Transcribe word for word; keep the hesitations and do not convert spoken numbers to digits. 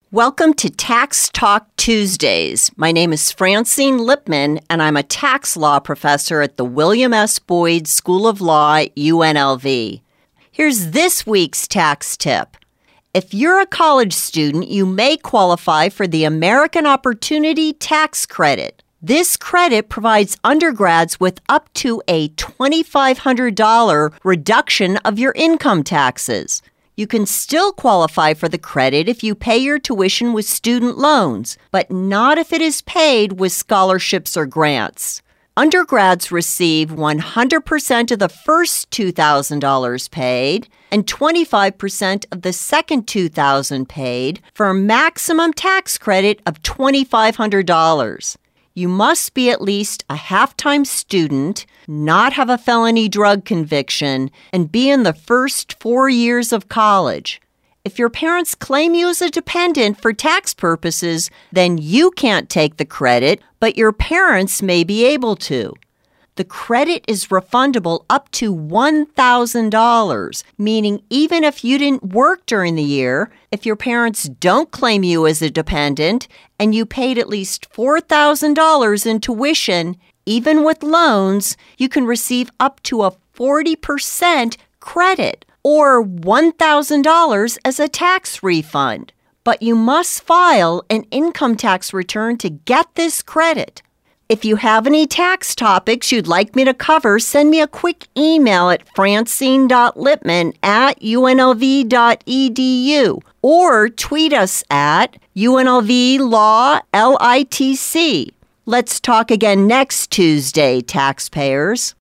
Welcome to Tax Talk Tuesdays. My name is Francine Lipman, and I'm a tax law professor at the William S. Boyd School of Law at U N L V. Here's this week's tax tip. If you're a college student, you may qualify for the American Opportunity Tax Credit. This credit provides undergrads with up to a two thousand five hundred dollars reduction of your income taxes. You can still qualify for the credit if you pay your tuition with student loans, but not if it is paid with scholarships or grants. Undergrads receive one hundred percent of the first two thousand dollars paid and twenty-five percent of the second two thousand dollars paid for a maximum tax credit of two thousand five hundred dollars. You must be at least a half-time student, not have a felony drug conviction, and be in the first four years of college. If your parents claim you as a dependent for tax purposes, then you can't take the credit, but your parents may be able to. The credit is refundable up to one thousand dollars, meaning even if you didn't work during the year, if your parents don't claim you as a dependent and you paid at least four thousand dollars in tuition, even with loans, you can receive up to a forty percent credit or one thousand dollars as a tax refund. But you must file an income tax return to get this credit. If you have any tax topics you'd like me to cover, send me a quick email at francine dot lipman at u n l v dot e d u or tweet us at U N L V Law L I T C. Let's talk again next Tuesday, taxpayers.